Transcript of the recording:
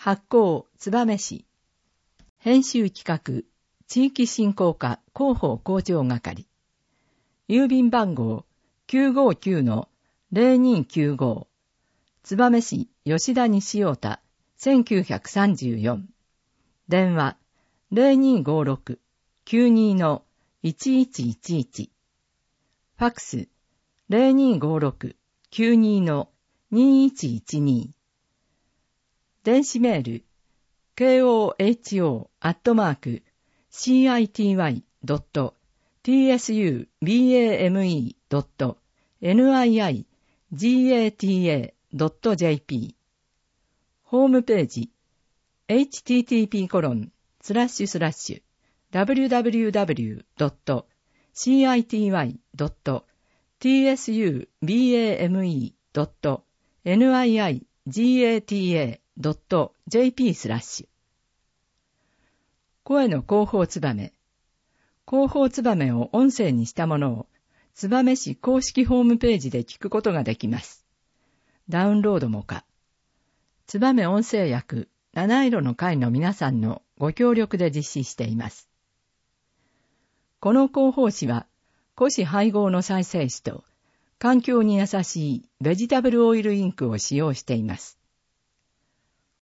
発行燕市。編集企画、地域振興課広報広聴係。郵便番号 959-0295。燕市吉田西太田1934。電話 0256-92-1111。ファクス 0256-92-2112。電子メール koho@citybame.niigata.jp。 ホームページ http://www.citybame.niigata.jp/。声の広報ツバメ。広報ツバメを音声にしたものを燕市公式ホームページで聞くことができます。ダウンロードも可。ツバメ音声訳七色の会の皆さんのご協力で実施しています。この広報誌は古紙配合の再生紙と環境に優しいベジタブルオイルインクを使用しています。